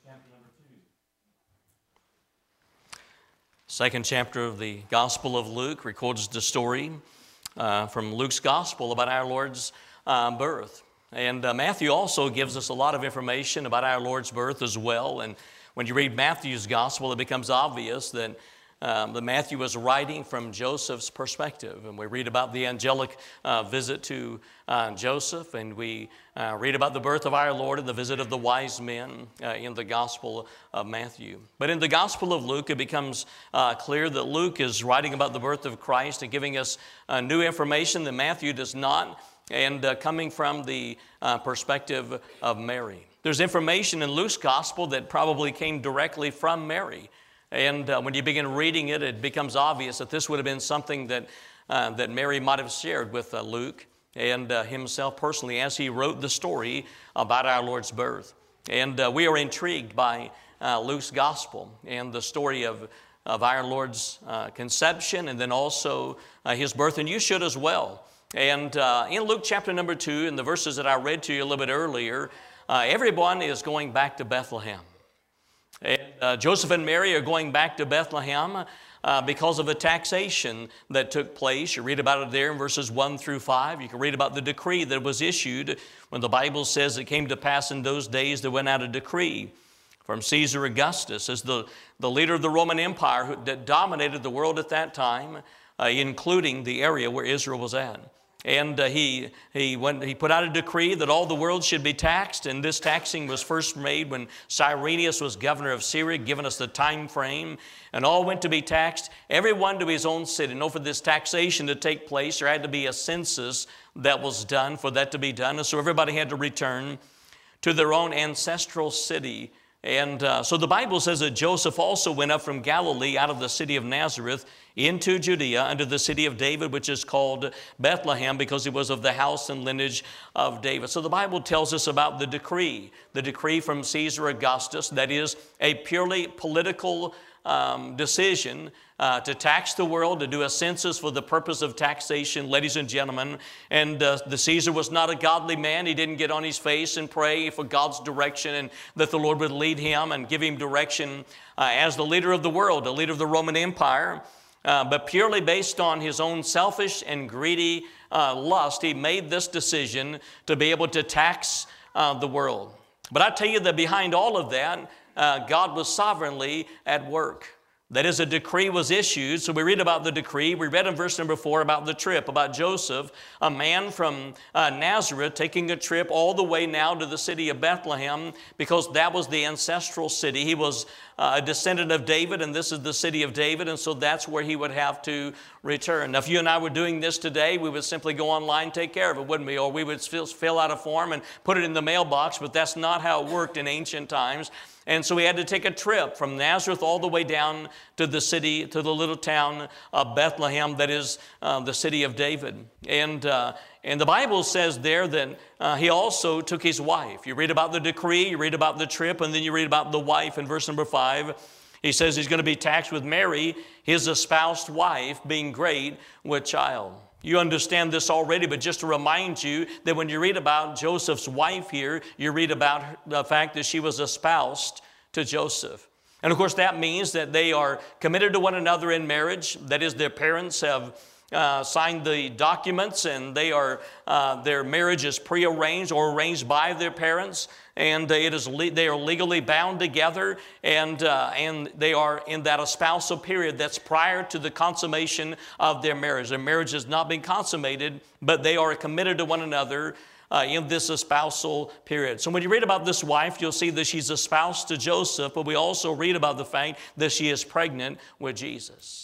chapter number 2. Second chapter of the Gospel of Luke records the story from Luke's Gospel about our Lord's birth. And Matthew also gives us a lot of information about our Lord's birth as well. And when you read Matthew's Gospel, it becomes obvious that Matthew was writing from Joseph's perspective. And we read about the angelic visit to Joseph, and we read about the birth of our Lord and the visit of the wise men in the Gospel of Matthew. But in the Gospel of Luke, it becomes clear that Luke is writing about the birth of Christ and giving us new information that Matthew does not, and coming from the perspective of Mary. There's information in Luke's Gospel that probably came directly from Mary. And when you begin reading it, it becomes obvious that this would have been something that Mary might have shared with Luke and himself personally as he wrote the story about our Lord's birth. And we are intrigued by Luke's Gospel and the story of our Lord's conception and then also his birth, and you should as well. And in Luke chapter number 2, in the verses that I read to you a little bit earlier, everyone is going back to Bethlehem. And Joseph and Mary are going back to Bethlehem because of a taxation that took place. You read about it there in verses 1 through 5. You can read about the decree that was issued when the Bible says it came to pass in those days there went out a decree from Caesar Augustus as the leader of the Roman Empire that dominated the world at that time, including the area where Israel was at. And he put out a decree that all the world should be taxed, and this taxing was first made when Cyrenius was governor of Syria, giving us the time frame, and all went to be taxed, everyone to his own city. And for this taxation to take place, there had to be a census that was done for that to be done, and so everybody had to return to their own ancestral city. And so the Bible says that Joseph also went up from Galilee out of the city of Nazareth into Judea under the city of David, which is called Bethlehem because he was of the house and lineage of David. So the Bible tells us about the decree from Caesar Augustus, that is a purely political decision to tax the world, to do a census for the purpose of taxation, ladies and gentlemen. And the Caesar was not a godly man. He didn't get on his face and pray for God's direction and that the Lord would lead him and give him direction as the leader of the world, the leader of the Roman Empire. But purely based on his own selfish and greedy lust, he made this decision to be able to tax the world. But I tell you that behind all of that, God was sovereignly at work. That is, a decree was issued. So we read about the decree. We read in verse number 4 about the trip, about Joseph, a man from Nazareth, taking a trip all the way now to the city of Bethlehem because that was the ancestral city. He was a descendant of David, and this is the city of David, and so that's where he would have to return. Now, if you and I were doing this today, we would simply go online, take care of it, wouldn't we? Or we would fill out a form and put it in the mailbox, but that's not how it worked in ancient times. And so we had to take a trip from Nazareth all the way down to the city, to the little town of Bethlehem, that is the city of David. And the Bible says there that he also took his wife. You read about the decree, you read about the trip, and then you read about the wife in verse number 5. He says he's going to be taxed with Mary, his espoused wife, being great with child. You understand this already, but just to remind you that when you read about Joseph's wife here, you read about the fact that she was espoused to Joseph. And of course that means that they are committed to one another in marriage. That is, their parents have signed the documents, and they are their marriage is prearranged or arranged by their parents, and they are legally bound together, and they are in that espousal period that's prior to the consummation of their marriage. Their marriage has not been consummated, but they are committed to one another in this espousal period. So when you read about this wife, you'll see that she's espoused to Joseph, but we also read about the fact that she is pregnant with Jesus.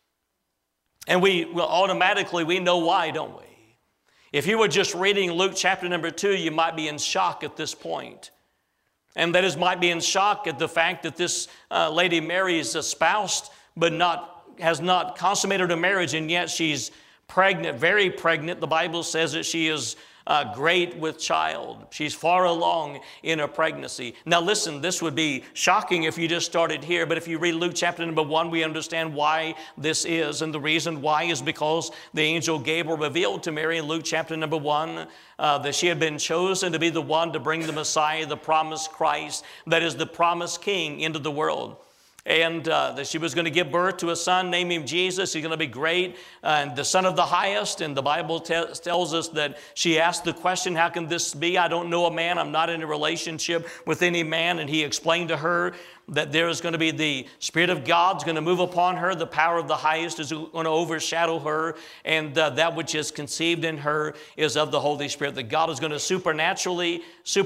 And we know why, don't we? If you were just reading Luke chapter number 2, you might be in shock at this point. And that is, might be in shock at the fact that this lady Mary is espoused, but has not consummated her marriage, and yet she's pregnant, very pregnant. The Bible says that she is great with child. She's far along in her pregnancy. Now listen, this would be shocking if you just started here, but if you read Luke chapter number 1, we understand why this is. And the reason why is because the angel Gabriel revealed to Mary in Luke chapter number 1 that she had been chosen to be the one to bring the Messiah, the promised Christ, that is the promised King, into the world. And that she was going to give birth to a son, name him Jesus. He's going to be great, and the Son of the Highest. And the Bible tells us that she asked the question, how can this be? I don't know a man. I'm not in a relationship with any man. And he explained to her that there is going to be the Spirit of God's going to move upon her. The power of the Highest is going to overshadow her. And that which is conceived in her is of the Holy Spirit. That God is going to supernaturally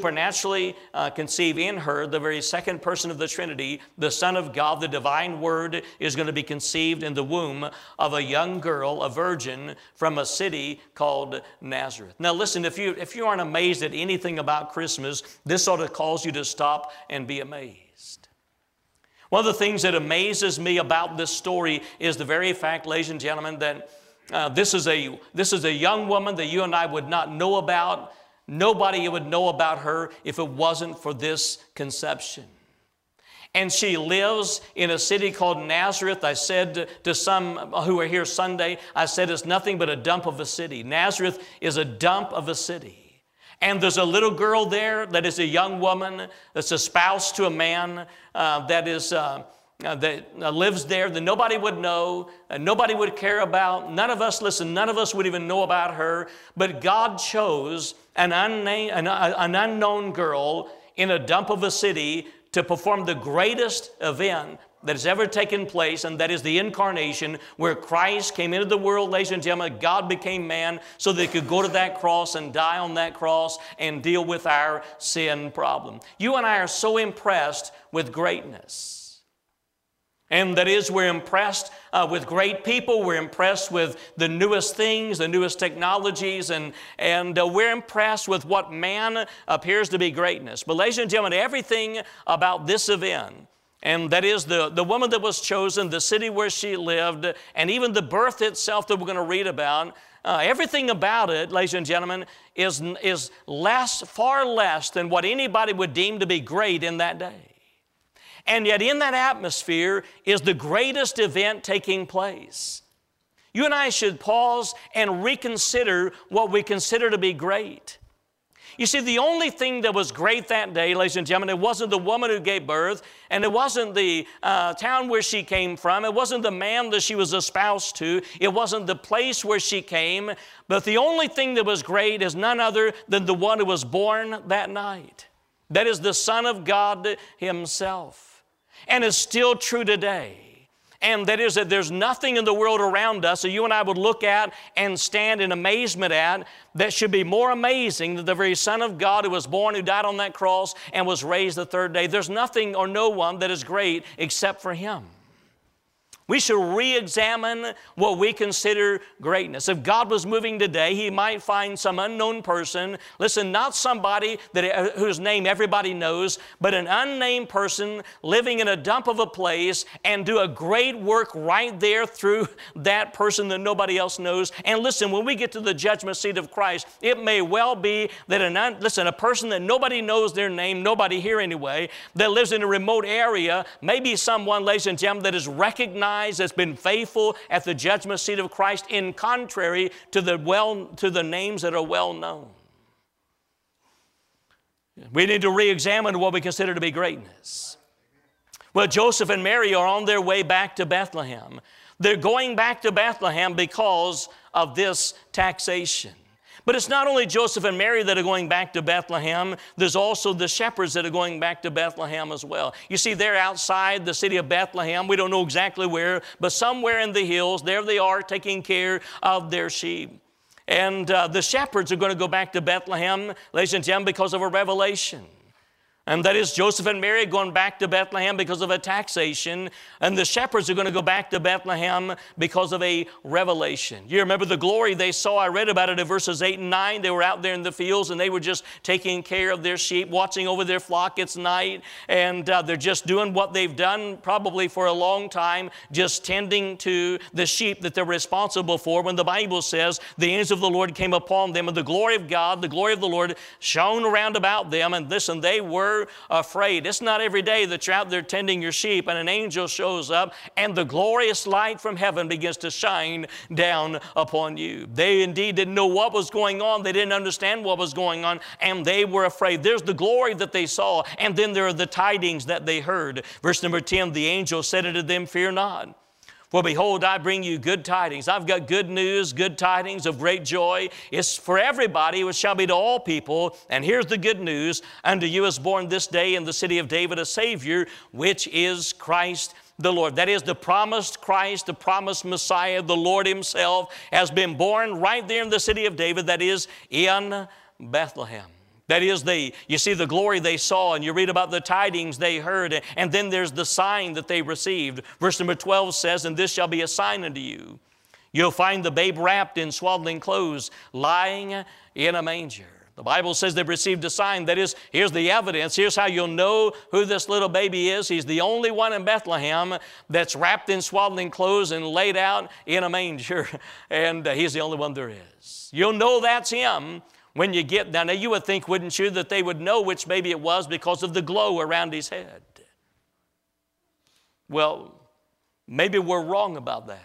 conceive in her the very second person of the Trinity. The Son of God, the divine Word, is going to be conceived in the womb of a young girl, a virgin, from a city called Nazareth. Now listen, if you aren't amazed at anything about Christmas, this ought to cause you to stop and be amazed. One of the things that amazes me about this story is the very fact, ladies and gentlemen, that this is a young woman that you and I would not know about. Nobody would know about her if it wasn't for this conception. And she lives in a city called Nazareth. I said to some who are here Sunday, I said it's nothing but a dump of a city. Nazareth is a dump of a city. And there's a little girl there that is a young woman that's espoused to a man that lives there that nobody would know, nobody would care about. None of us would even know about her. But God chose an unknown girl in a dump of a city to perform the greatest event that has ever taken place, and that is the incarnation, where Christ came into the world, ladies and gentlemen. God became man so that he could go to that cross and die on that cross and deal with our sin problem. You and I are so impressed with greatness. And that is, we're impressed with great people. We're impressed with the newest things, the newest technologies, and we're impressed with what man appears to be greatness. But ladies and gentlemen, everything about this event, and that is the woman that was chosen, the city where she lived, and even the birth itself that we're going to read about, everything about it, ladies and gentlemen, is far less than what anybody would deem to be great in that day. And yet in that atmosphere is the greatest event taking place. You and I should pause and reconsider what we consider to be great. You see, the only thing that was great that day, ladies and gentlemen, it wasn't the woman who gave birth, and it wasn't the town where she came from, it wasn't the man that she was espoused to, it wasn't the place where she came, but the only thing that was great is none other than the one who was born that night. That is the Son of God himself. And it's still true today. And that is that there's nothing in the world around us that you and I would look at and stand in amazement at that should be more amazing than the very Son of God who was born, who died on that cross, and was raised the third day. There's nothing or no one that is great except for him. We should re-examine what we consider greatness. If God was moving today, he might find some unknown person. Listen, not somebody whose name everybody knows, but an unnamed person living in a dump of a place and do a great work right there through that person that nobody else knows. And listen, when we get to the judgment seat of Christ, it may well be that a person that nobody knows their name, nobody here anyway, that lives in a remote area, maybe someone, ladies and gentlemen, that is recognized, that's been faithful at the judgment seat of Christ, in contrary to the names that are well known. We need to re-examine what we consider to be greatness. Well, Joseph and Mary are on their way back to Bethlehem. They're going back to Bethlehem because of this taxation. But it's not only Joseph and Mary that are going back to Bethlehem. There's also the shepherds that are going back to Bethlehem as well. You see, they're outside the city of Bethlehem. We don't know exactly where, but somewhere in the hills, there they are taking care of their sheep. And the shepherds are going to go back to Bethlehem, ladies and gentlemen, because of a revelation. And that is Joseph and Mary going back to Bethlehem because of a taxation. And the shepherds are going to go back to Bethlehem because of a revelation. You remember the glory they saw. I read about it in verses 8 and 9. They were out there in the fields and they were just taking care of their sheep, watching over their flock. It's night. And they're just doing what they've done probably for a long time, just tending to the sheep that they're responsible for. When the Bible says the angel of the Lord came upon them and the glory of God, the glory of the Lord shone around about them. And listen, they were afraid. It's not every day that you're out there tending your sheep and an angel shows up and the glorious light from heaven begins to shine down upon you. They indeed didn't know what was going on. They didn't understand what was going on, and they were afraid. There's the glory that they saw, and then there are the tidings that they heard. Verse number 10, the angel said unto them, fear not. For behold, I bring you good tidings. I've got good news, good tidings of great joy. It's for everybody, which shall be to all people. And here's the good news. Unto you is born this day in the city of David a Savior, which is Christ the Lord. That is the promised Christ, the promised Messiah, the Lord Himself has been born right there in the city of David, that is in Bethlehem. That is, you see the glory they saw, and you read about the tidings they heard, and then there's the sign that they received. Verse number 12 says, and this shall be a sign unto you. You'll find the babe wrapped in swaddling clothes, lying in a manger. The Bible says they've received a sign. That is, here's the evidence. Here's how you'll know who this little baby is. He's the only one in Bethlehem that's wrapped in swaddling clothes and laid out in a manger. And He's the only one there is. You'll know that's Him when you get down there. You would think, wouldn't you, that they would know which baby it was because of the glow around His head. Well, maybe we're wrong about that.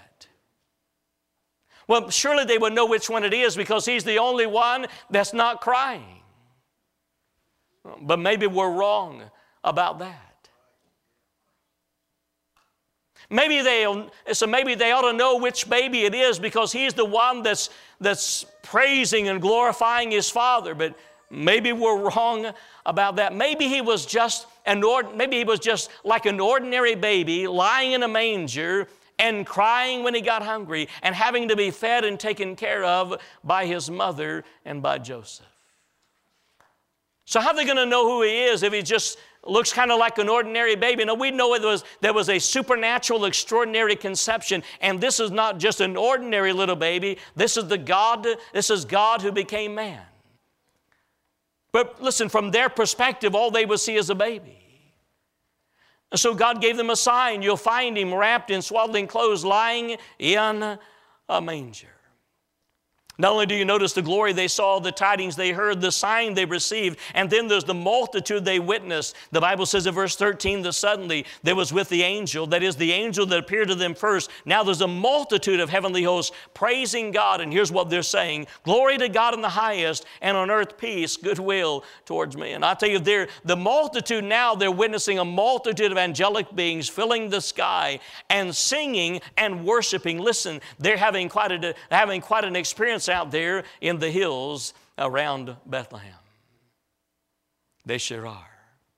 Well, surely they would know which one it is because He's the only one that's not crying. But maybe we're wrong about that. Maybe they ought to know which baby it is because He's the one that's praising and glorifying His Father. But maybe we're wrong about that. Maybe He was just like an ordinary baby lying in a manger and crying when he got hungry and having to be fed and taken care of by his mother and by Joseph. So how are they going to know who He is if He just looks kind of like an ordinary baby? No, we know there was a supernatural, extraordinary conception, and this is not just an ordinary little baby. This is God who became man. But listen, from their perspective, all they would see is a baby. And so God gave them a sign. You'll find Him wrapped in swaddling clothes, lying in a manger. Not only do you notice the glory they saw, the tidings they heard, the sign they received, and then there's the multitude they witnessed. The Bible says in verse 13 that suddenly there was with the angel, that is the angel that appeared to them first. Now there's a multitude of heavenly hosts praising God, and here's what they're saying. Glory to God in the highest, and on earth peace, goodwill towards men. I tell you, the multitude now, they're witnessing a multitude of angelic beings filling the sky and singing and worshiping. Listen, they're having quite an experience out there in the hills around Bethlehem. They sure are.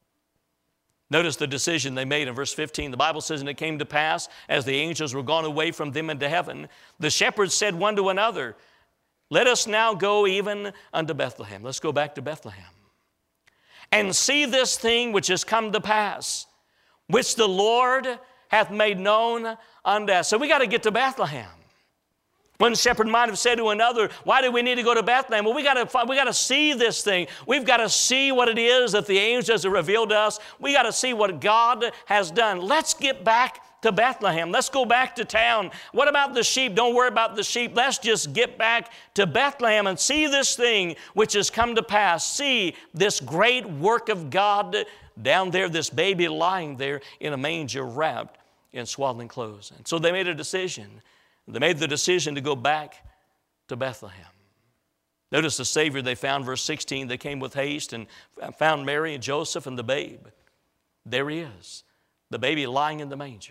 Notice the decision they made in verse 15. The Bible says, and it came to pass, as the angels were gone away from them into heaven, the shepherds said one to another, let us now go even unto Bethlehem. Let's go back to Bethlehem. And see this thing which has come to pass, which the Lord hath made known unto us. So we got to get to Bethlehem. One shepherd might have said to another, why do we need to go to Bethlehem? Well, we got to see this thing. We've got to see what it is that the angels have revealed to us. We got to see what God has done. Let's get back to Bethlehem. Let's go back to town. What about the sheep? Don't worry about the sheep. Let's just get back to Bethlehem and see this thing which has come to pass. See this great work of God down there, this baby lying there in a manger wrapped in swaddling clothes. And so they made a decision. They made the decision to go back to Bethlehem. Notice the Savior they found, verse 16, they came with haste and found Mary and Joseph and the babe. There He is, the baby lying in the manger.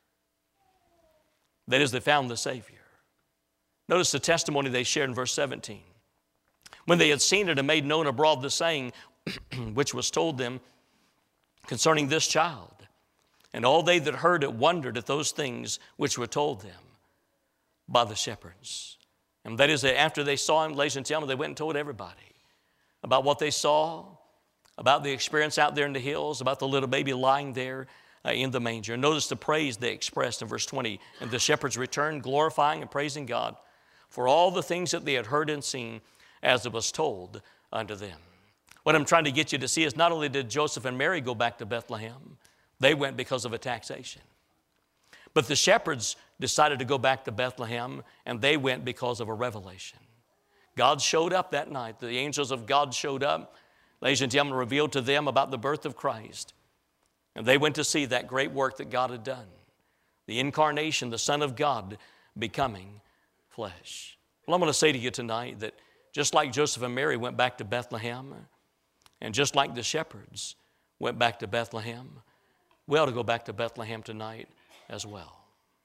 That is, they found the Savior. Notice the testimony they shared in verse 17. When they had seen it and made known abroad the saying which was told them concerning this child, and all they that heard it wondered at those things which were told them by the shepherds. And that is, after they saw Him, ladies and gentlemen, they went and told everybody about what they saw about the experience out there in the hills, about the little baby lying there in the manger. And notice the praise they expressed in verse 20. And the shepherds returned, glorifying and praising God for all the things that they had heard and seen as it was told unto them. What I'm trying to get you to see is not only did Joseph and Mary go back to Bethlehem, they went because of a taxation. But the shepherds decided to go back to Bethlehem, and they went because of a revelation. God showed up that night. The angels of God showed up, ladies and gentlemen, revealed to them about the birth of Christ. And they went to see that great work that God had done. The incarnation, the Son of God becoming flesh. Well, I'm going to say to you tonight that just like Joseph and Mary went back to Bethlehem, and just like the shepherds went back to Bethlehem, we ought to go back to Bethlehem tonight as well.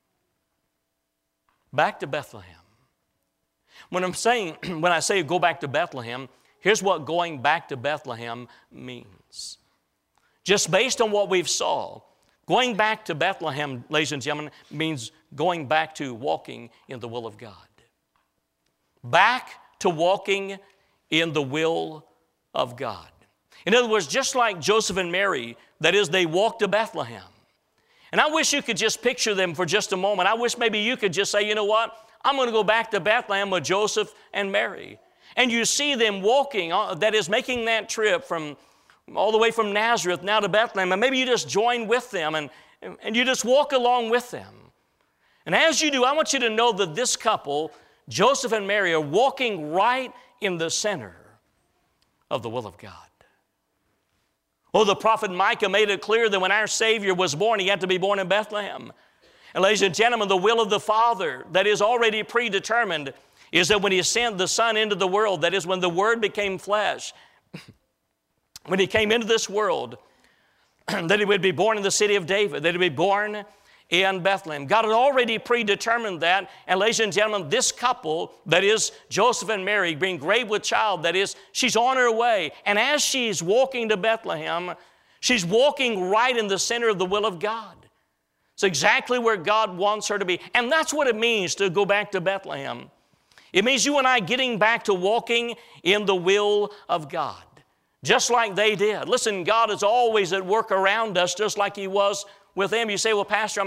Back to Bethlehem. When I say go back to Bethlehem, here's what going back to Bethlehem means. Just based on what we've saw, going back to Bethlehem, ladies and gentlemen, means going back to walking in the will of God. Back to walking in the will of God. In other words, just like Joseph and Mary, that is, they walked to Bethlehem. And I wish you could just picture them for just a moment. I wish maybe you could just say, you know what? I'm going to go back to Bethlehem with Joseph and Mary. And you see them walking, that is, making that trip from all the way from Nazareth now to Bethlehem. And maybe you just join with them and you just walk along with them. And as you do, I want you to know that this couple, Joseph and Mary, are walking right in the center of the will of God. Oh, the prophet Micah made it clear that when our Savior was born, He had to be born in Bethlehem. And ladies and gentlemen, the will of the Father that is already predetermined is that when He sent the Son into the world, that is when the Word became flesh, when He came into this world, that He would be born in the city of David, that He would be born in Bethlehem. God had already predetermined that, and ladies and gentlemen, this couple, that is Joseph and Mary, being grave with child, that is, she's on her way, and as she's walking to Bethlehem, she's walking right in the center of the will of God. It's exactly where God wants her to be, and that's what it means to go back to Bethlehem. It means you and I getting back to walking in the will of God, just like they did. Listen, God is always at work around us, just like He was with them. You say, well, Pastor,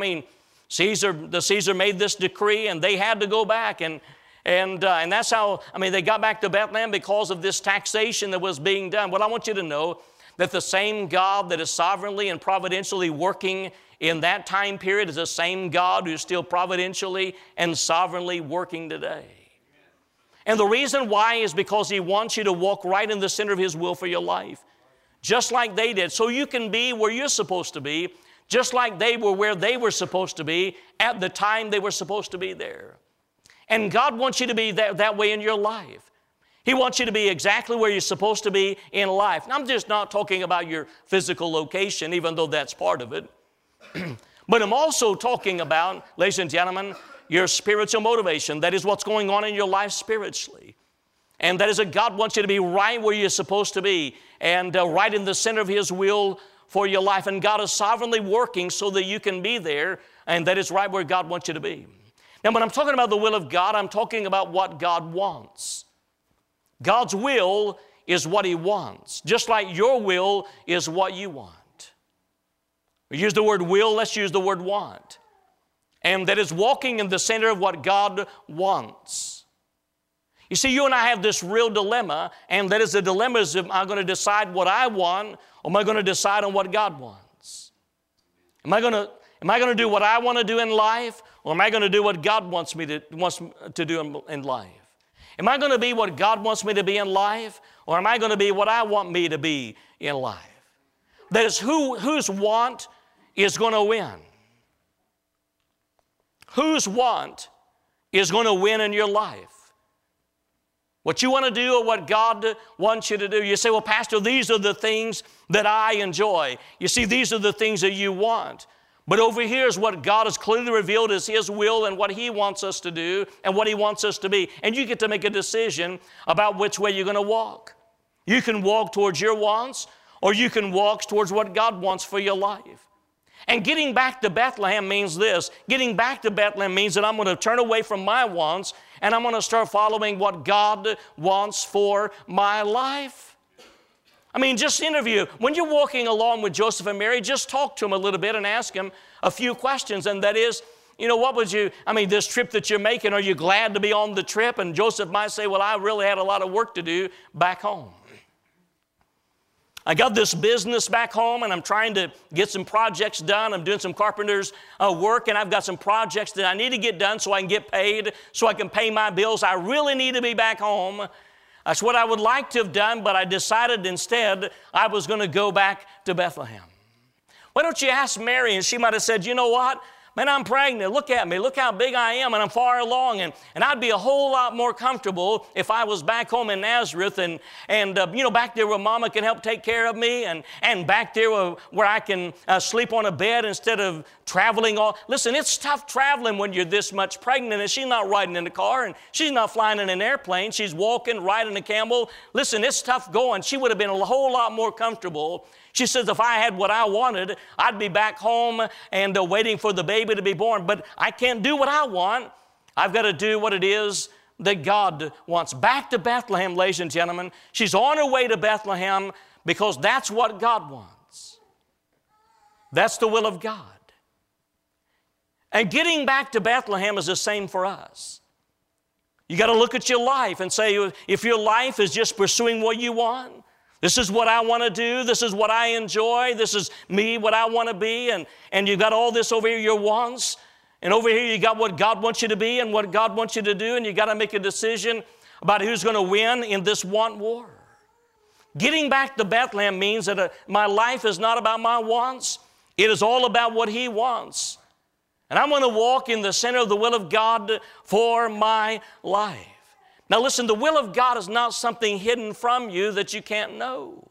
Caesar made this decree and they had to go back. And that's how, they got back to Bethlehem because of this taxation that was being done. Well, I want you to know that the same God that is sovereignly and providentially working in that time period is the same God who's still providentially and sovereignly working today. And the reason why is because He wants you to walk right in the center of His will for your life, just like they did, so you can be where you're supposed to be, just like they were where they were supposed to be at the time they were supposed to be there. And God wants you to be that way in your life. He wants you to be exactly where you're supposed to be in life. And I'm just not talking about your physical location, even though that's part of it. But I'm also talking about, ladies and gentlemen, your spiritual motivation. That is what's going on in your life spiritually. And that is that God wants you to be right where you're supposed to be and right in the center of His will for your life. And God is sovereignly working so that you can be there, and that is right where God wants you to be. Now, when I'm talking about the will of God, I'm talking about what God wants. God's will is what He wants, just like your will is what you want. We use the word will, let's use the word want. And that is walking in the center of what God wants. You see, you and I have this real dilemma, and that is the dilemma is, am I going to decide what I want, or am I going to decide on what God wants? Am I going to do what I want to do in life, or am I going to do what God wants to do in life? Am I going to be what God wants me to be in life, or am I going to be what I want me to be in life? That is, whose want is going to win? Whose want is going to win in your life? What you want to do or what God wants you to do. You say, well, Pastor, these are the things that I enjoy. You see, these are the things that you want. But over here is what God has clearly revealed as His will and what He wants us to do and what He wants us to be. And you get to make a decision about which way you're going to walk. You can walk towards your wants, or you can walk towards what God wants for your life. And getting back to Bethlehem means this. Getting back to Bethlehem means that I'm going to turn away from my wants and I'm going to start following what God wants for my life. I mean, just interview. When you're walking along with Joseph and Mary, just talk to them a little bit and ask them a few questions. And that is, this trip that you're making, are you glad to be on the trip? And Joseph might say, well, I really had a lot of work to do back home. I got this business back home, and I'm trying to get some projects done. I'm doing some carpenter's work, and I've got some projects that I need to get done so I can get paid, so I can pay my bills. I really need to be back home. That's what I would like to have done, but I decided instead I was going to go back to Bethlehem. Why don't you ask Mary? And she might have said, you know what? Man, I'm pregnant. Look at me. Look how big I am, and I'm far along. And I'd be a whole lot more comfortable if I was back home in Nazareth and back there where Mama can help take care of me, and back there where I can sleep on a bed instead of traveling all. Listen, it's tough traveling when you're this much pregnant, and she's not riding in the car, and she's not flying in an airplane. She's walking, riding a camel. Listen, it's tough going. She would have been a whole lot more comfortable. She says, if I had what I wanted, I'd be back home and waiting for the baby to be born. But I can't do what I want. I've got to do what it is that God wants. Back to Bethlehem, ladies and gentlemen. She's on her way to Bethlehem because that's what God wants. That's the will of God. And getting back to Bethlehem is the same for us. You got to look at your life and say, if your life is just pursuing what you want, this is what I want to do. This is what I enjoy. This is me, what I want to be. And you've got all this over here, your wants. And over here you got what God wants you to be and what God wants you to do. And you got to make a decision about who's going to win in this want war. Getting back to Bethlehem means that my life is not about my wants. It is all about what He wants. And I'm going to walk in the center of the will of God for my life. Now listen, the will of God is not something hidden from you that you can't know.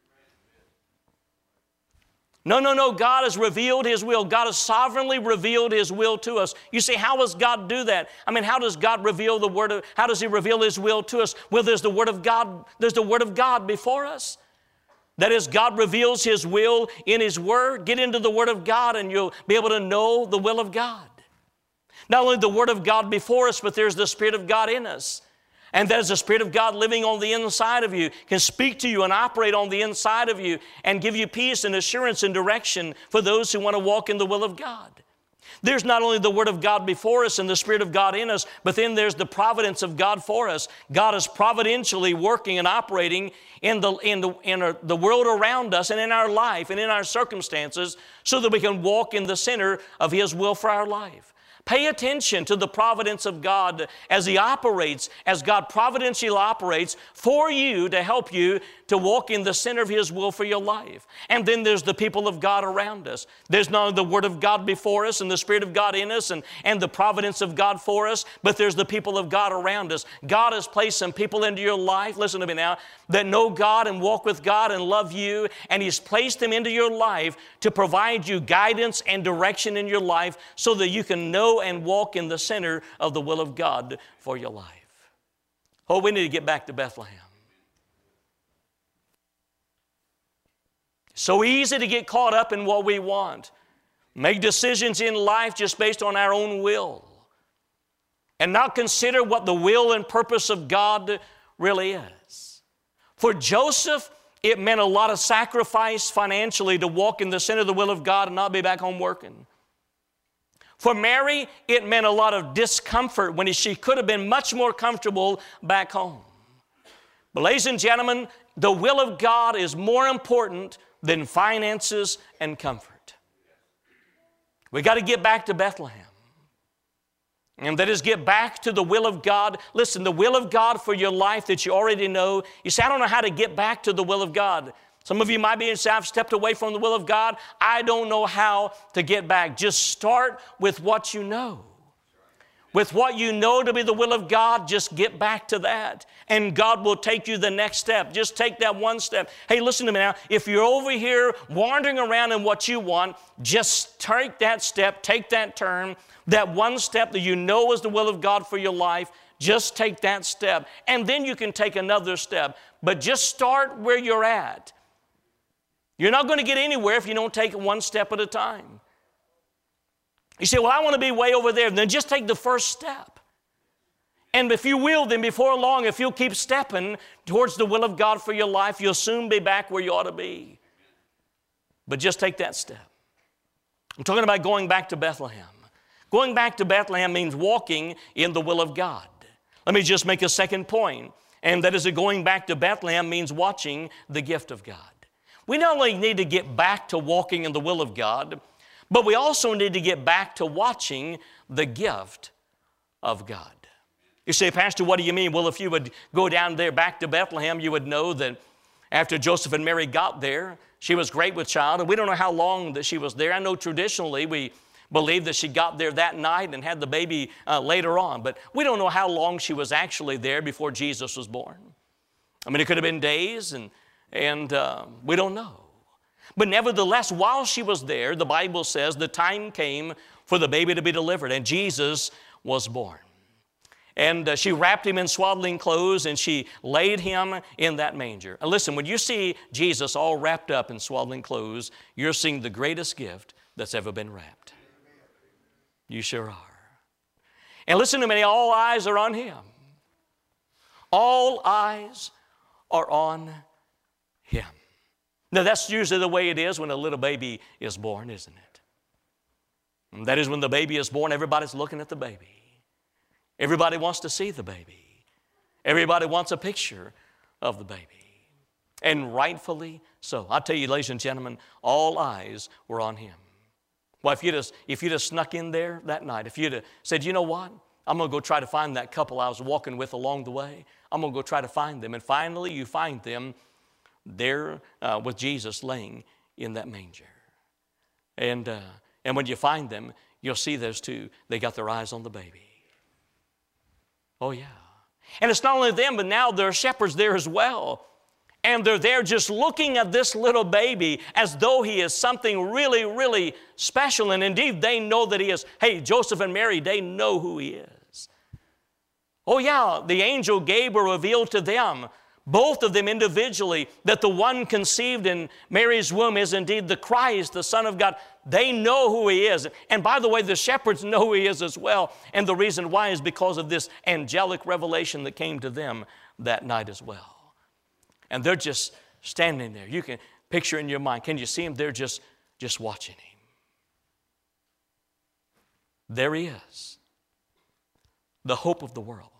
No. God has revealed His will. God has sovereignly revealed His will to us. You say, how does God do that? How does God reveal how does He reveal His will to us? Well, there's the Word of God. There's the Word of God before us. That is, God reveals His will in His Word. Get into the Word of God and you'll be able to know the will of God. Not only the Word of God before us, but there's the Spirit of God in us. And there's the Spirit of God living on the inside of you, can speak to you and operate on the inside of you and give you peace and assurance and direction for those who want to walk in the will of God. There's not only the Word of God before us and the Spirit of God in us, but then there's the providence of God for us. God is providentially working and operating in the world around us and in our life and in our circumstances so that we can walk in the center of His will for our life. Pay attention to the providence of God as He operates, as God providentially operates for you to help you to walk in the center of His will for your life. And then there's the people of God around us. There's not only the Word of God before us and the Spirit of God in us and the providence of God for us, but there's the people of God around us. God has placed some people into your life, listen to me now, that know God and walk with God and love you, and He's placed them into your life to provide you guidance and direction in your life so that you can know and walk in the center of the will of God for your life. Oh, we need to get back to Bethlehem. So easy to get caught up in what we want. Make decisions in life just based on our own will. And not consider what the will and purpose of God really is. For Joseph, it meant a lot of sacrifice financially to walk in the center of the will of God and not be back home working. For Mary, it meant a lot of discomfort when she could have been much more comfortable back home. But ladies and gentlemen, the will of God is more important than finances and comfort. We got to get back to Bethlehem. And that is get back to the will of God. Listen, the will of God for your life that you already know. You say, I don't know how to get back to the will of God. Some of you might be saying, I've stepped away from the will of God. I don't know how to get back. Just start with what you know. With what you know to be the will of God, just get back to that. And God will take you the next step. Just take that one step. Hey, listen to me now. If you're over here wandering around in what you want, just take that step, take that turn, that one step that you know is the will of God for your life. Just take that step. And then you can take another step. But just start where you're at. You're not going to get anywhere if you don't take it one step at a time. You say, well, I want to be way over there. Then just take the first step. And if you will, then before long, if you'll keep stepping towards the will of God for your life, you'll soon be back where you ought to be. But just take that step. I'm talking about going back to Bethlehem. Going back to Bethlehem means walking in the will of God. Let me just make a second point, and that is that going back to Bethlehem means watching the gift of God. We not only need to get back to walking in the will of God, but we also need to get back to watching the gift of God. You say, Pastor, what do you mean? Well, if you would go down there back to Bethlehem, you would know that after Joseph and Mary got there, she was great with child, and we don't know how long that she was there. I know traditionally we believe that she got there that night and had the baby later on, but we don't know how long she was actually there before Jesus was born. I mean, it could have been days, and we don't know. But nevertheless, while she was there, the Bible says the time came for the baby to be delivered, and Jesus was born. And she wrapped him in swaddling clothes, and she laid him in that manger. And listen, when you see Jesus all wrapped up in swaddling clothes, you're seeing the greatest gift that's ever been wrapped. You sure are. And listen to me, all eyes are on him. All eyes are on him. Now, that's usually the way it is when a little baby is born, isn't it? And that is when the baby is born, everybody's looking at the baby. Everybody wants to see the baby. Everybody wants a picture of the baby. And rightfully so. I tell you, ladies and gentlemen, all eyes were on him. Well, if you'd have snuck in there that night, if you'd have said, you know what? I'm going to go try to find that couple I was walking with along the way. I'm going to go try to find them. And finally, you find them there with Jesus laying in that manger. And when you find them, you'll see those two. They got their eyes on the baby. Oh, yeah. And it's not only them, but now there are shepherds there as well. And they're there just looking at this little baby as though he is something really, really special. And indeed, they know that he is. Hey, Joseph and Mary, they know who he is. Oh, yeah, the angel Gabriel revealed to them, both of them individually, that the one conceived in Mary's womb is indeed the Christ, the Son of God. They know who he is. And by the way, the shepherds know who he is as well. And the reason why is because of this angelic revelation that came to them that night as well. And they're just standing there. You can picture in your mind, can you see him? They're just watching him. There he is, the hope of the world.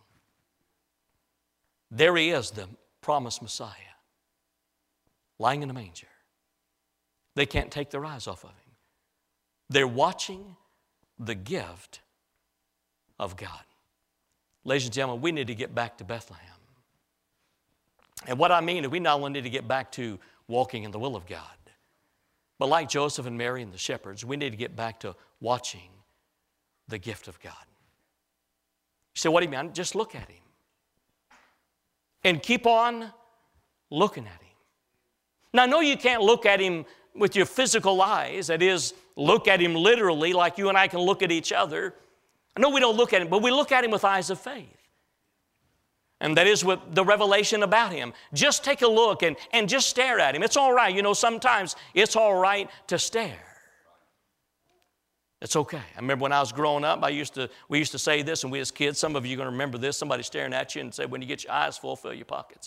There he is, the promised Messiah, lying in a manger. They can't take their eyes off of him. They're watching the gift of God. Ladies and gentlemen, we need to get back to Bethlehem. And what I mean is we not only need to get back to walking in the will of God, but like Joseph and Mary and the shepherds, we need to get back to watching the gift of God. You say, what do you mean? Just look at him. And keep on looking at him. Now, I know you can't look at him with your physical eyes. That is, look at him literally like you and I can look at each other. I know we don't look at him, but we look at him with eyes of faith. And that is what the revelation about him. Just take a look and just stare at him. It's all right. You know, sometimes it's all right to stare. It's okay. I remember when I was growing up, we used to say this, and we as kids, some of you are going to remember this, somebody staring at you and say, when you get your eyes full, fill your pockets.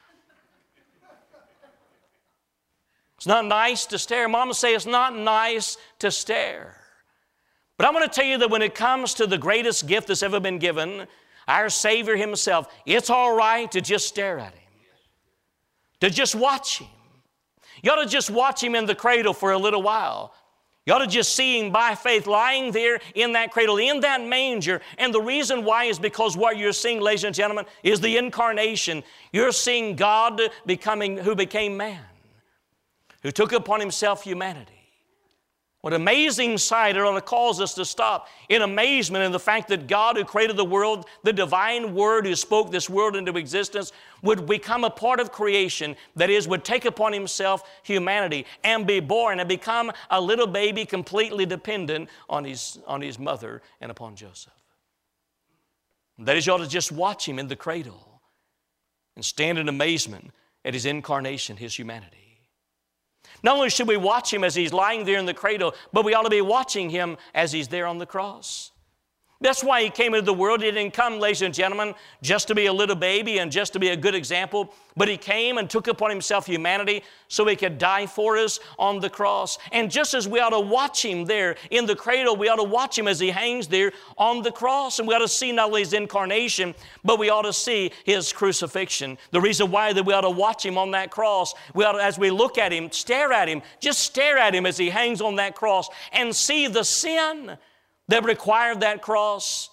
It's not nice to stare. Mama say it's not nice to stare. But I'm going to tell you that when it comes to the greatest gift that's ever been given, our Savior himself, it's all right to just stare at him, to just watch him. You ought to just watch him in the cradle for a little while. You ought to just see him by faith lying there in that cradle, in that manger. And the reason why is because what you're seeing, ladies and gentlemen, is the incarnation. You're seeing God who became man, who took upon himself humanity. What amazing sight. It ought to cause us to stop in amazement in the fact that God who created the world, the divine Word who spoke this world into existence, would become a part of creation, that is, would take upon himself humanity and be born and become a little baby completely dependent on his mother and upon Joseph. That is, you ought to just watch him in the cradle and stand in amazement at his incarnation, his humanity. Not only should we watch him as he's lying there in the cradle, but we ought to be watching him as he's there on the cross. That's why he came into the world. He didn't come, ladies and gentlemen, just to be a little baby and just to be a good example, but he came and took upon himself humanity so he could die for us on the cross. And just as we ought to watch him there in the cradle, we ought to watch him as he hangs there on the cross. And we ought to see not only his incarnation, but we ought to see his crucifixion. The reason why that we ought to watch him on that cross, we ought to, as we look at him, just stare at him as he hangs on that cross and see the sin that required that cross.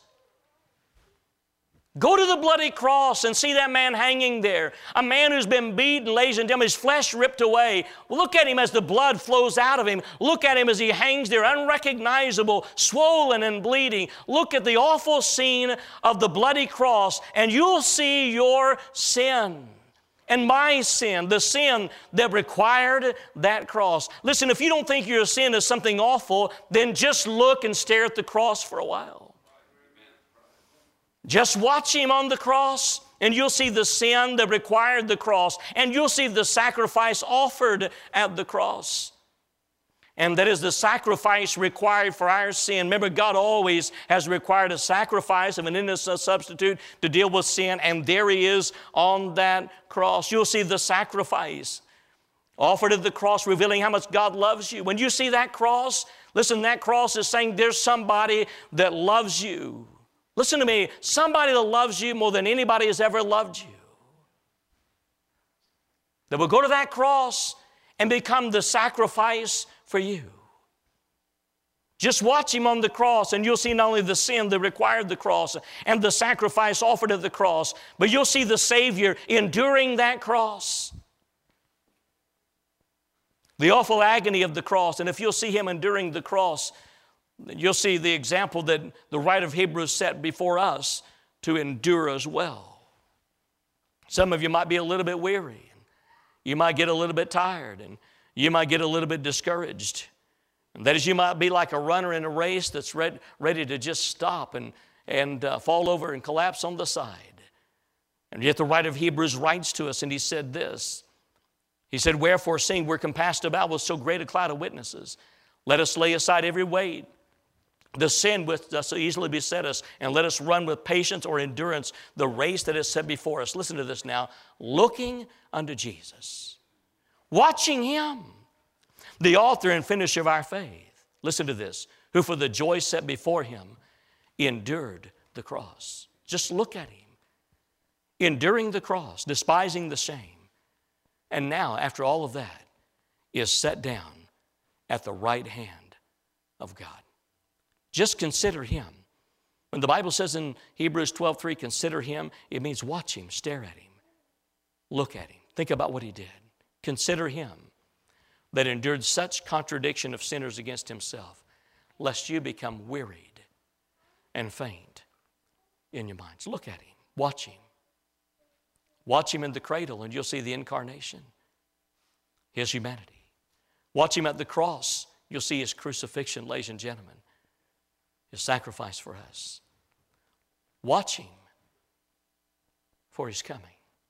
Go to the bloody cross and see that man hanging there. A man who's been beaten, ladies and gentlemen, his flesh ripped away. Look at him as the blood flows out of him. Look at him as he hangs there, unrecognizable, swollen and bleeding. Look at the awful scene of the bloody cross, and you'll see your sin. And my sin, the sin that required that cross. Listen, if you don't think your sin is something awful, then just look and stare at the cross for a while. Just watch him on the cross, and you'll see the sin that required the cross, and you'll see the sacrifice offered at the cross. And that is the sacrifice required for our sin. Remember, God always has required a sacrifice of an innocent substitute to deal with sin, and there he is on that cross. You'll see the sacrifice offered at the cross, revealing how much God loves you. When you see that cross, listen, that cross is saying there's somebody that loves you. Listen to me, somebody that loves you more than anybody has ever loved you. That will go to that cross and become the sacrifice for you. Just watch him on the cross, and you'll see not only the sin that required the cross and the sacrifice offered at the cross, but you'll see the Savior enduring that cross. The awful agony of the cross. And if you'll see him enduring the cross, you'll see the example that the writer of Hebrews set before us to endure as well. Some of you might be a little bit weary. You might get a little bit tired, and you might get a little bit discouraged. And that is, you might be like a runner in a race that's ready to just stop and fall over and collapse on the side. And yet the writer of Hebrews writes to us, and he said this. He said, "Wherefore, seeing we're compassed about with so great a cloud of witnesses, let us lay aside every weight, the sin which does so easily beset us, and let us run with patience or endurance the race that is set before us." Listen to this now. Looking unto Jesus. Watching him, the author and finisher of our faith. Listen to this. Who for the joy set before him endured the cross. Just look at him. Enduring the cross, despising the shame. And now, after all of that, is set down at the right hand of God. Just consider him. When the Bible says in Hebrews 12:3, consider him, it means watch him, stare at him, look at him, think about what he did. Consider him that endured such contradiction of sinners against himself, lest you become wearied and faint in your minds. Look at him, watch him. Watch him in the cradle, and you'll see the incarnation, his humanity. Watch him at the cross, you'll see his crucifixion, ladies and gentlemen, his sacrifice for us. Watch him for his coming.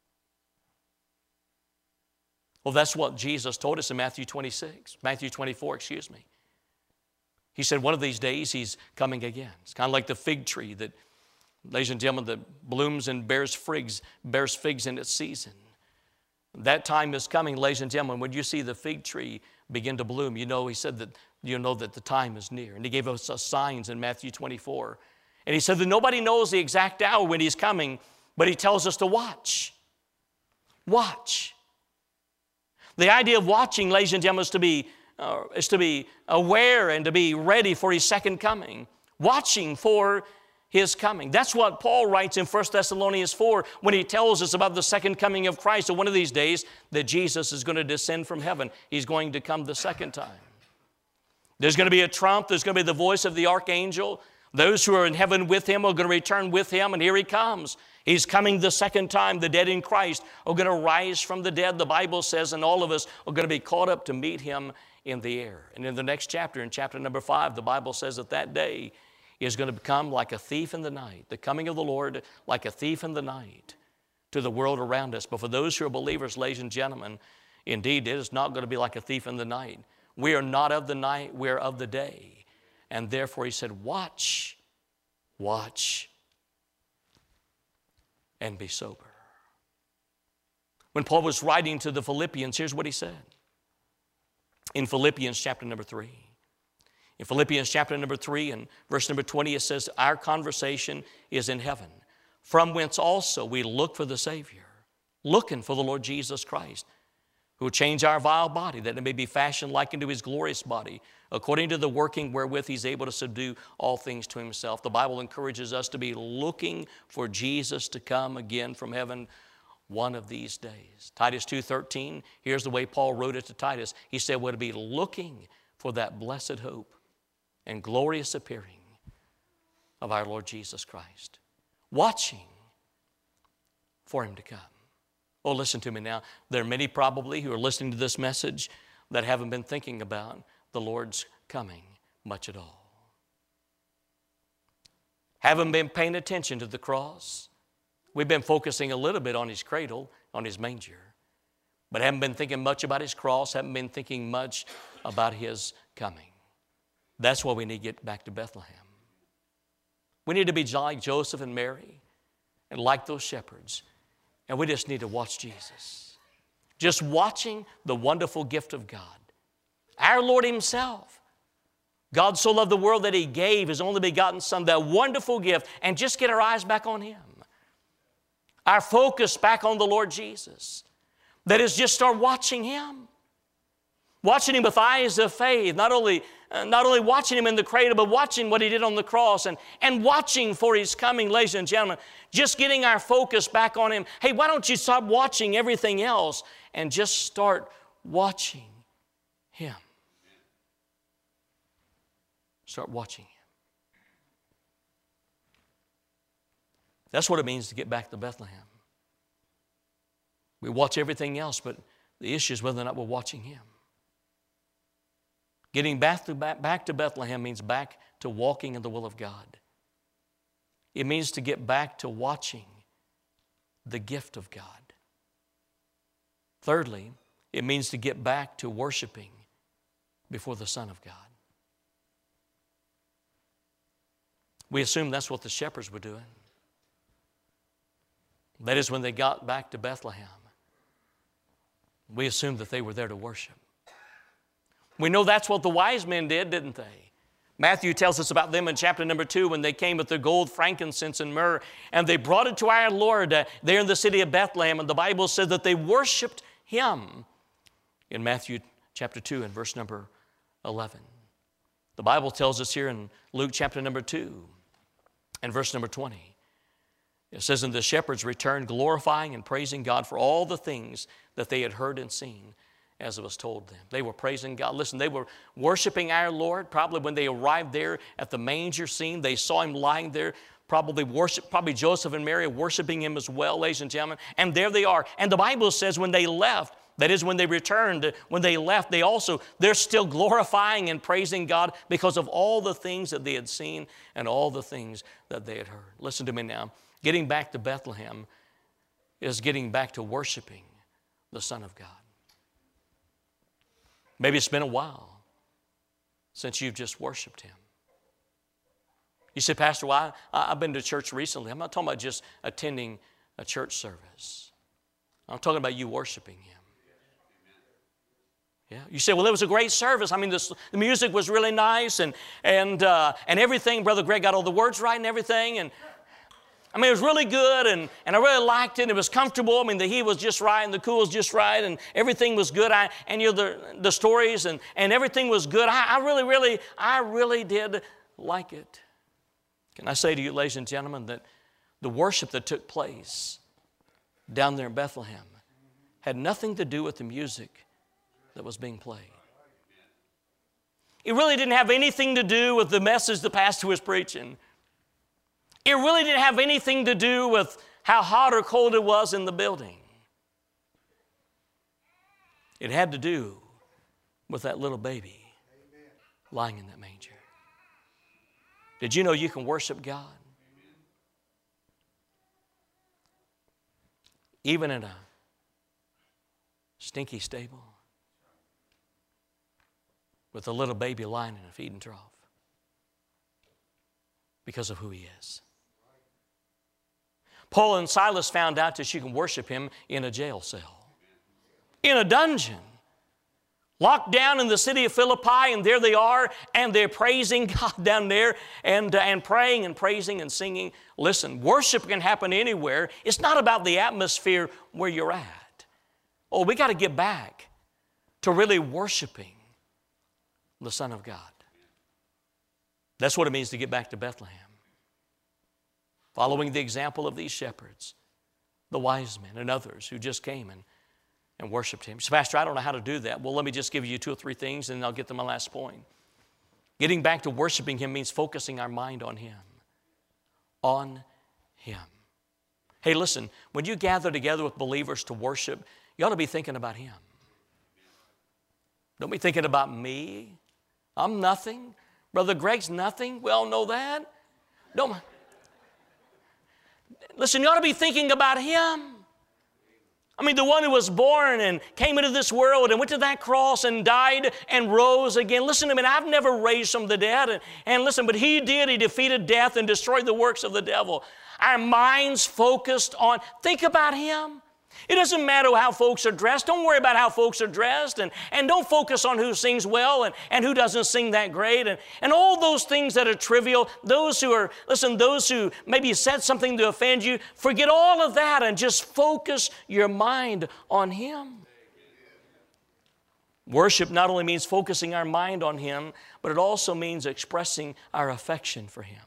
Well, that's what Jesus told us in Matthew 24. He said one of these days he's coming again. It's kind of like the fig tree that, ladies and gentlemen, that blooms and bears figs in its season. That time is coming, ladies and gentlemen, when you see the fig tree begin to bloom, he said that you know that the time is near. And he gave us signs in Matthew 24. And he said that nobody knows the exact hour when he's coming, but he tells us to watch. Watch. The idea of watching, ladies and gentlemen, is to be aware and to be ready for his second coming. Watching for his coming. That's what Paul writes in 1 Thessalonians 4 when he tells us about the second coming of Christ. So one of these days that Jesus is going to descend from heaven. He's going to come the second time. There's going to be a trump. There's going to be the voice of the archangel. Those who are in heaven with him are going to return with him, and here he comes. He's coming the second time. The dead in Christ are going to rise from the dead, the Bible says, and all of us are going to be caught up to meet him in the air. And in the next chapter, in chapter number 5, the Bible says that day is going to become like a thief in the night, the coming of the Lord like a thief in the night to the world around us. But for those who are believers, ladies and gentlemen, indeed, it is not going to be like a thief in the night. We are not of the night, we are of the day. And therefore, he said, watch watch and be sober. When Paul was writing to the Philippians, here's what he said. In Philippians chapter number 3. In Philippians chapter number 3 and verse number 20, it says, our conversation is in heaven, from whence also we look for the Savior, looking for the Lord Jesus Christ, who will change our vile body, that it may be fashioned like unto his glorious body, according to the working wherewith he's able to subdue all things to himself. The Bible encourages us to be looking for Jesus to come again from heaven one of these days. Titus 2:13, here's the way Paul wrote it to Titus. He said, we're to be looking for that blessed hope and glorious appearing of our Lord Jesus Christ, watching for him to come. Oh, listen to me now. There are many probably who are listening to this message that haven't been thinking about the Lord's coming much at all. Haven't been paying attention to the cross. We've been focusing a little bit on his cradle, on his manger, but haven't been thinking much about his cross, haven't been thinking much about his coming. That's why we need to get back to Bethlehem. We need to be like Joseph and Mary and like those shepherds, and we just need to watch Jesus. Just watching the wonderful gift of God. Our Lord himself. God so loved the world that he gave his only begotten Son, that wonderful gift, and just get our eyes back on him. Our focus back on the Lord Jesus. That is, just start watching him. Watching him with eyes of faith. Not only watching him in the cradle, but watching what he did on the cross and watching for his coming, ladies and gentlemen. Just getting our focus back on him. Hey, why don't you stop watching everything else and just start watching him? Start watching him. That's what it means to get back to Bethlehem. We watch everything else, but the issue is whether or not we're watching him. Getting back to Bethlehem means back to walking in the will of God. It means to get back to watching the gift of God. Thirdly, it means to get back to worshiping before the Son of God. We assume that's what the shepherds were doing. That is, when they got back to Bethlehem, we assumed that they were there to worship. We know that's what the wise men did, didn't they? Matthew tells us about them in chapter number 2 when they came with their gold, frankincense, and myrrh, and they brought it to our Lord there in the city of Bethlehem, and the Bible says that they worshiped him in Matthew chapter 2 and verse number 11. The Bible tells us here in Luke chapter number 2 and verse number 20, it says, and the shepherds returned glorifying and praising God for all the things that they had heard and seen as it was told them. They were praising God. Listen, they were worshiping our Lord. Probably when they arrived there at the manger scene, they saw him lying there. Probably Joseph and Mary worshiping him as well, ladies and gentlemen. And there they are. And the Bible says when they left, that is when they returned, when they left, they're still glorifying and praising God because of all the things that they had seen and all the things that they had heard. Listen to me now. Getting back to Bethlehem is getting back to worshiping the Son of God. Maybe it's been a while since you've just worshiped him. You say, Pastor, well, I've been to church recently. I'm not talking about just attending a church service. I'm talking about you worshiping him. Yeah. You say, well, it was a great service. I mean, the music was really nice and everything. Brother Greg got all the words right and everything. And I mean, it was really good, and I really liked it. It was comfortable. I mean, the heat was just right, and the cool was just right, and everything was good. The stories and everything was good. I really did like it. Can I say to you, ladies and gentlemen, that the worship that took place down there in Bethlehem had nothing to do with the music that was being played. It really didn't have anything to do with the message the pastor was preaching. It really didn't have anything to do with how hot or cold it was in the building. It had to do with that little baby lying in that manger. Did you know you can worship God? Even in a stinky stable with a little baby lying in a feeding trough. because of who He is. Paul and Silas found out that you can worship Him in a jail cell, in a dungeon, locked down in the city of Philippi, and there they are, and they're praising God down there, and praying and praising and singing. Listen, worship can happen anywhere. It's not about the atmosphere where you're at. Oh, we got to get back to really worshiping the Son of God. That's what it means to get back to Bethlehem. Following the example of these shepherds, the wise men and others who just came and worshiped Him. So, Pastor, I don't know how to do that. Well, let me just give you 2 or 3 things, and then I'll get to my last point. Getting back to worshiping Him means focusing our mind on Him. On Him. Hey, listen, when you gather together with believers to worship, you ought to be thinking about Him. Don't be thinking about me. I'm nothing. Brother Greg's nothing. We all know that. Don't. Listen, you ought to be thinking about Him. I mean, the one who was born and came into this world and went to that cross and died and rose again. Listen to me, I've never raised from the dead. And listen, but He did. He defeated death and destroyed the works of the devil. Our minds focused on, think about Him. It doesn't matter how folks are dressed. Don't worry about how folks are dressed. And don't focus on who sings well and who doesn't sing that great. And all those things that are trivial, those who maybe said something to offend you, forget all of that and just focus your mind on Him. Worship not only means focusing our mind on Him, but it also means expressing our affection for Him.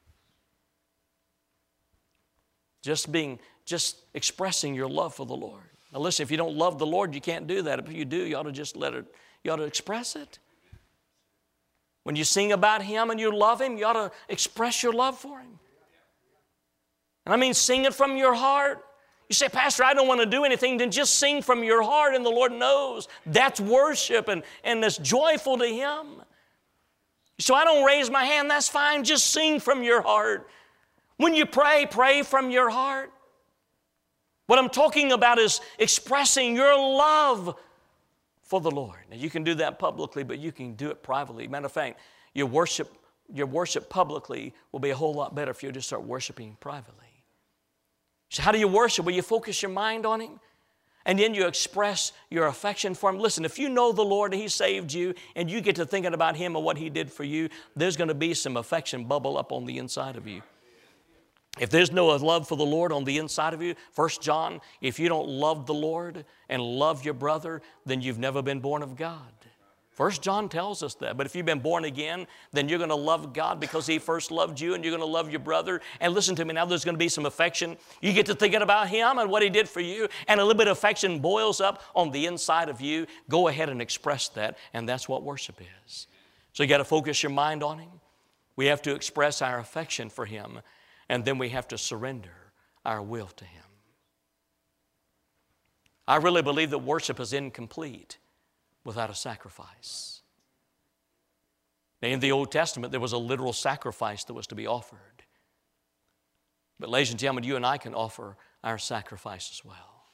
Just expressing your love for the Lord. Now listen, if you don't love the Lord, you can't do that. If you do, you ought to just you ought to express it. When you sing about Him and you love Him, you ought to express your love for Him. And I mean sing it from your heart. You say, Pastor, I don't want to do anything. Then just sing from your heart and the Lord knows. That's worship and it's joyful to Him. So I don't raise my hand, that's fine. Just sing from your heart. When you pray, pray from your heart. What I'm talking about is expressing your love for the Lord. Now, you can do that publicly, but you can do it privately. Matter of fact, your worship publicly will be a whole lot better if you just start worshiping privately. So how do you worship? Well, you focus your mind on Him, and then you express your affection for Him. Listen, if you know the Lord, He saved you, and you get to thinking about Him and what He did for you, there's going to be some affection bubble up on the inside of you. If there's no love for the Lord on the inside of you, 1 John, if you don't love the Lord and love your brother, then you've never been born of God. 1 John tells us that. But if you've been born again, then you're going to love God because He first loved you, and you're going to love your brother. And listen to me, now there's going to be some affection. You get to thinking about Him and what He did for you, and a little bit of affection boils up on the inside of you. Go ahead and express that, and that's what worship is. So you got to focus your mind on Him. We have to express our affection for Him. And then we have to surrender our will to Him. I really believe that worship is incomplete without a sacrifice. Now, in the Old Testament, there was a literal sacrifice that was to be offered. But ladies and gentlemen, you and I can offer our sacrifice as well.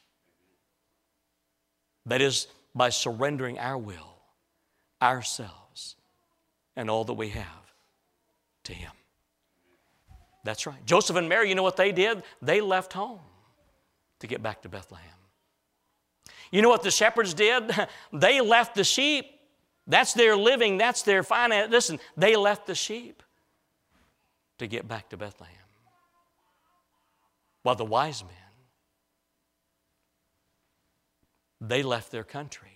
That is by surrendering our will, ourselves, and all that we have to Him. That's right. Joseph and Mary, you know what they did? They left home to get back to Bethlehem. You know what the shepherds did? They left the sheep. That's their living. That's their finance. Listen, they left the sheep to get back to Bethlehem. While the wise men, they left their country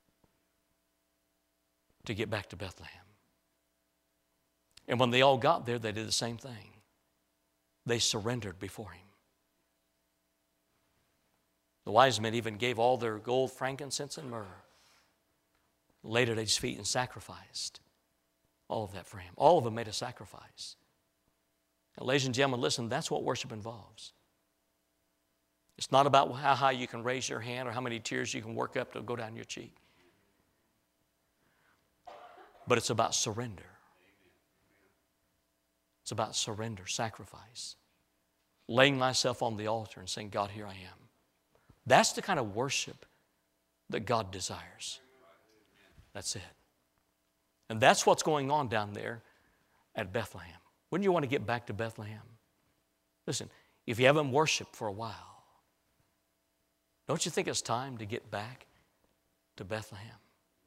to get back to Bethlehem. And when they all got there, they did the same thing. They surrendered before Him. The wise men even gave all their gold, frankincense, and myrrh, laid at His feet and sacrificed all of that for Him. All of them made a sacrifice. And ladies and gentlemen, listen, that's what worship involves. It's not about how high you can raise your hand or how many tears you can work up to go down your cheek. But it's about surrender. It's about surrender, sacrifice. Laying myself on the altar and saying, God, here I am. That's the kind of worship that God desires. That's it. And that's what's going on down there at Bethlehem. Wouldn't you want to get back to Bethlehem? Listen, if you haven't worshiped for a while, don't you think it's time to get back to Bethlehem?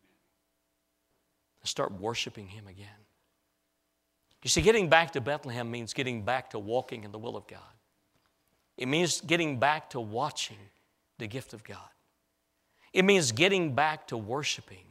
And start worshiping Him again. You see, getting back to Bethlehem means getting back to walking in the will of God. It means getting back to watching the gift of God. It means getting back to worshiping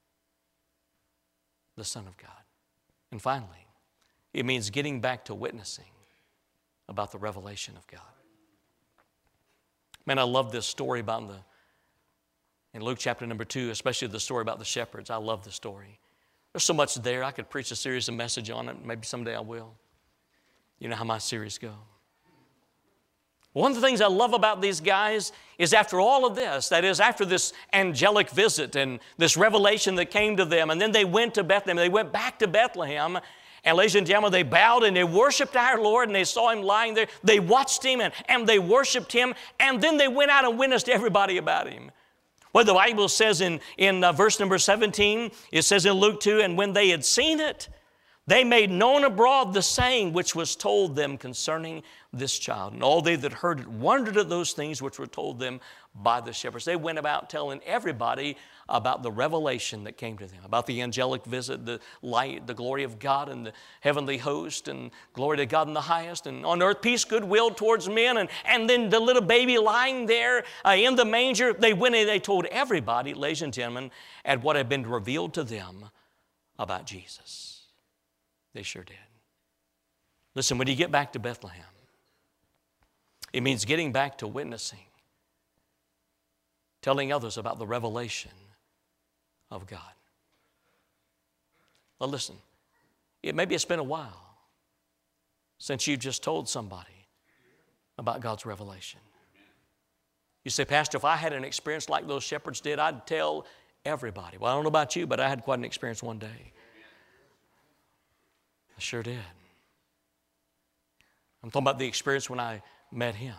the Son of God. And finally, it means getting back to witnessing about the revelation of God. Man, I love this story about in Luke chapter number 2, especially the story about the shepherds. I love the story. There's so much there. I could preach a series of message on it. Maybe someday I will. You know how my series go. One of the things I love about these guys is after all of this, that is after this angelic visit and this revelation that came to them, and then they went to Bethlehem, they went back to Bethlehem, and ladies and gentlemen, they bowed and they worshiped our Lord, and they saw Him lying there. They watched Him and they worshiped Him, and then they went out and witnessed to everybody about Him. Well, the Bible says in verse number 17, it says in Luke 2, and when they had seen it, they made known abroad the saying which was told them concerning this child. And all they that heard it wondered at those things which were told them by the shepherds. They went about telling everybody about the revelation that came to them, about the angelic visit, the light, the glory of God and the heavenly host, and glory to God in the highest, and on earth peace, goodwill towards men, and then the little baby lying there in the manger. They went and they told everybody, ladies and gentlemen, at what had been revealed to them about Jesus. They sure did. Listen, when you get back to Bethlehem, it means getting back to witnessing, telling others about the revelation of God. Well, listen, maybe it's been a while since you've just told somebody about God's revelation. You say, Pastor, if I had an experience like those shepherds did, I'd tell everybody. Well, I don't know about you, but I had quite an experience one day. I sure did. I'm talking about the experience when I met Him.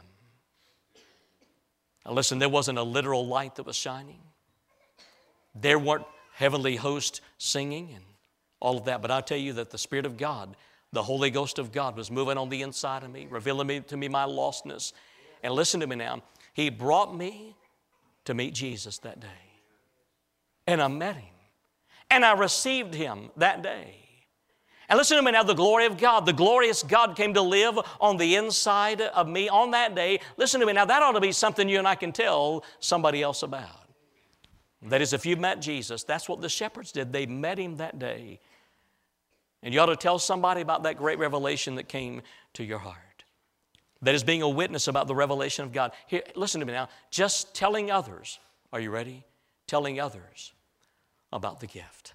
Now listen, there wasn't a literal light that was shining. There weren't heavenly hosts singing and all of that. But I tell you that the Spirit of God, the Holy Ghost of God, was moving on the inside of me, revealing to me my lostness. And listen to me now. He brought me to meet Jesus that day. And I met Him. And I received Him that day. And listen to me now, the glory of God, the glorious God came to live on the inside of me on that day. Listen to me now, that ought to be something you and I can tell somebody else about. That is, if you met Jesus, that's what the shepherds did. They met Him that day. And you ought to tell somebody about that great revelation that came to your heart. That is being a witness about the revelation of God. Here, listen to me now, just telling others, are you ready? Telling others about the gift.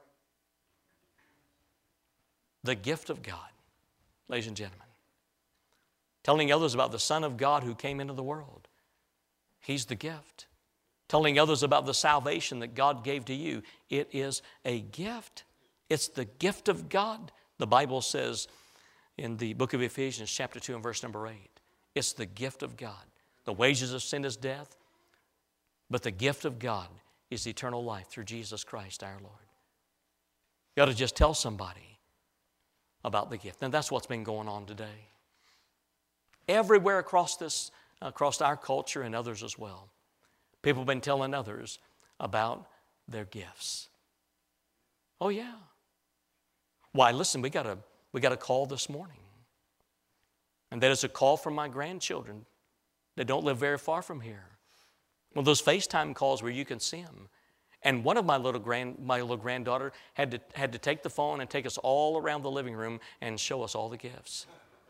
The gift of God, ladies and gentlemen. Telling others about the Son of God who came into the world. He's the gift. Telling others about the salvation that God gave to you. It is a gift. It's the gift of God. The Bible says in the book of Ephesians chapter 2 and verse number 8. It's the gift of God. The wages of sin is death, but the gift of God is eternal life through Jesus Christ our Lord. You ought to just tell somebody about the gift. And that's what's been going on today. Everywhere across our culture and others as well. People have been telling others about their gifts. Oh yeah. Why, listen, we got a call this morning. And that is a call from my grandchildren that don't live very far from here. One of those FaceTime calls where you can see them. And one of my little granddaughter had to take the phone and take us all around the living room and show us all the gifts.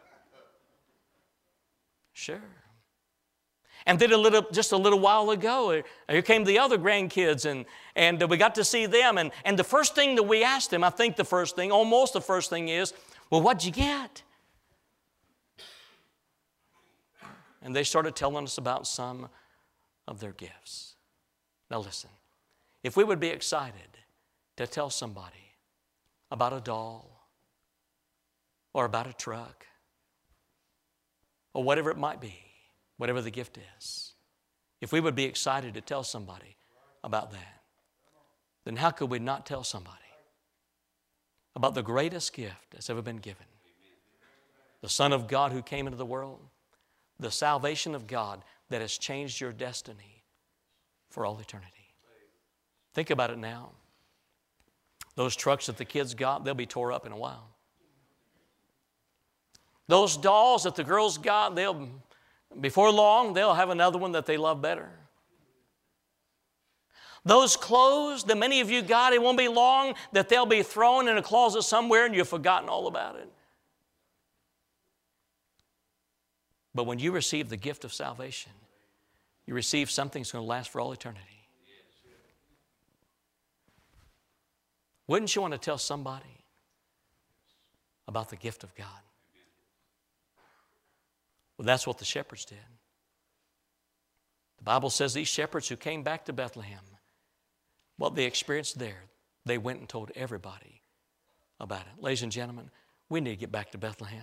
Sure. And then just a little while ago, here came the other grandkids, and we got to see them. And the first thing that we asked them, I think almost the first thing is, well, what'd you get? And they started telling us about some of their gifts. Now listen. If we would be excited to tell somebody about a doll or about a truck or whatever it might be, whatever the gift is, if we would be excited to tell somebody about that, then how could we not tell somebody about the greatest gift that's ever been given? The Son of God who came into the world. The salvation of God that has changed your destiny for all eternity. Think about it now. Those trucks that the kids got, they'll be tore up in a while. Those dolls that the girls got, before long, they'll have another one that they love better. Those clothes that many of you got, it won't be long that they'll be thrown in a closet somewhere and you've forgotten all about it. But when you receive the gift of salvation, you receive something that's going to last for all eternity. Wouldn't you want to tell somebody about the gift of God? Well, that's what the shepherds did. The Bible says these shepherds who came back to Bethlehem, what they experienced there, they went and told everybody about it. Ladies and gentlemen, we need to get back to Bethlehem.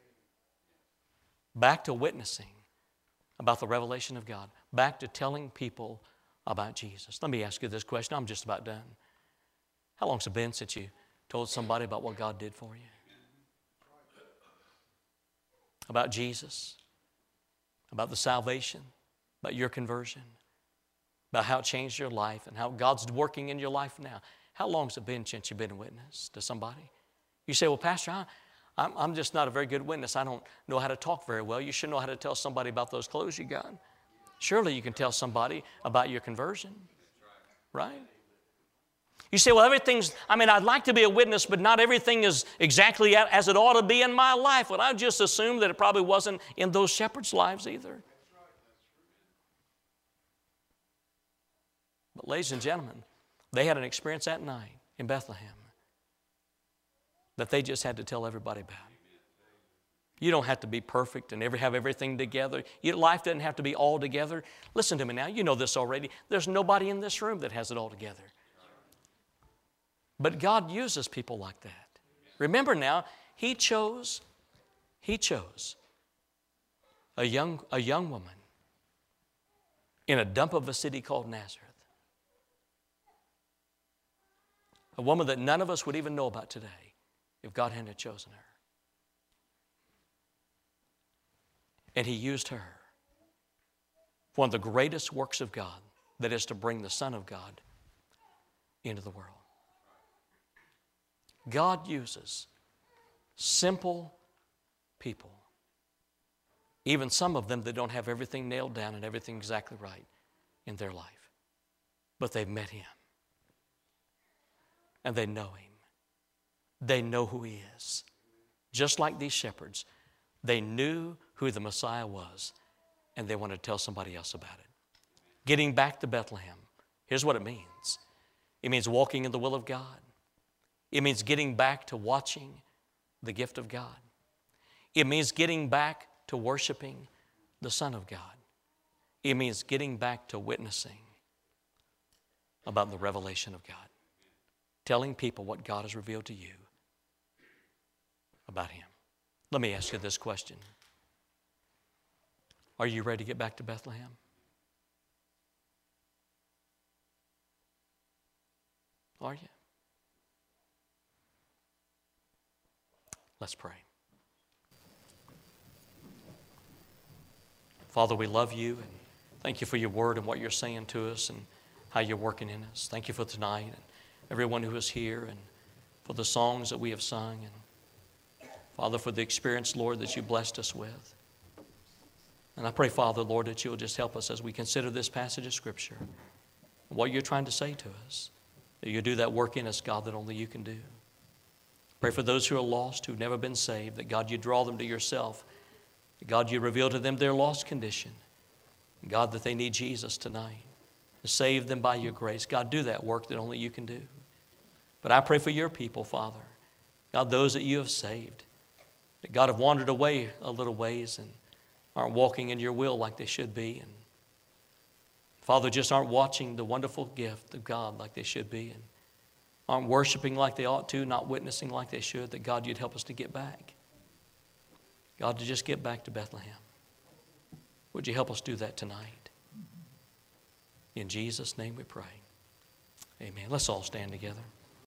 Back to witnessing about the revelation of God. Back to telling people about Jesus. Let me ask you this question. I'm just about done. How long's it been since you told somebody about what God did for you? About Jesus? About the salvation? About your conversion? About how it changed your life and how God's working in your life now? How long's it been since you've been a witness to somebody? You say, well, Pastor, I'm just not a very good witness. I don't know how to talk very well. You should know how to tell somebody about those clothes you got. Surely you can tell somebody about your conversion, right? You say, well, I'd like to be a witness, but not everything is exactly as it ought to be in my life. Well, I just assumed that it probably wasn't in those shepherds' lives either. But ladies and gentlemen, they had an experience that night in Bethlehem that they just had to tell everybody about. You don't have to be perfect and have everything together. Your life doesn't have to be all together. Listen to me now. You know this already. There's nobody in this room that has it all together. But God uses people like that. Remember now, He chose a young woman in a dump of a city called Nazareth. A woman that none of us would even know about today if God hadn't chosen her. And He used her for one of the greatest works of God, that is to bring the Son of God into the world. God uses simple people, even some of them that don't have everything nailed down and everything exactly right in their life. But they've met Him. And they know Him. They know who He is. Just like these shepherds, they knew who the Messiah was, and they wanted to tell somebody else about it. Getting back to Bethlehem, here's what it means. It means walking in the will of God. It means getting back to watching the gift of God. It means getting back to worshiping the Son of God. It means getting back to witnessing about the revelation of God. Telling people what God has revealed to you about Him. Let me ask you this question. Are you ready to get back to Bethlehem? Are you? Let's pray. Father, we love You and thank You for Your word and what You're saying to us and how You're working in us. Thank You for tonight and everyone who is here and for the songs that we have sung and Father, for the experience, Lord, that You blessed us with. And I pray, Father, Lord, that You'll just help us as we consider this passage of Scripture and what You're trying to say to us, that You'll do that work in us, God, that only You can do. Pray for those who are lost, who've never been saved, that God, You draw them to Yourself. That God, You reveal to them their lost condition. And God, that they need Jesus tonight to save them by Your grace. God, do that work that only You can do. But I pray for Your people, Father. God, those that You have saved, that God have wandered away a little ways and aren't walking in Your will like they should be. And Father, just aren't watching the wonderful gift of God like they should be. And aren't worshiping like they ought to, not witnessing like they should, that God, You'd help us to get back. God, to just get back to Bethlehem. Would You help us do that tonight? In Jesus' name we pray. Amen. Let's all stand together.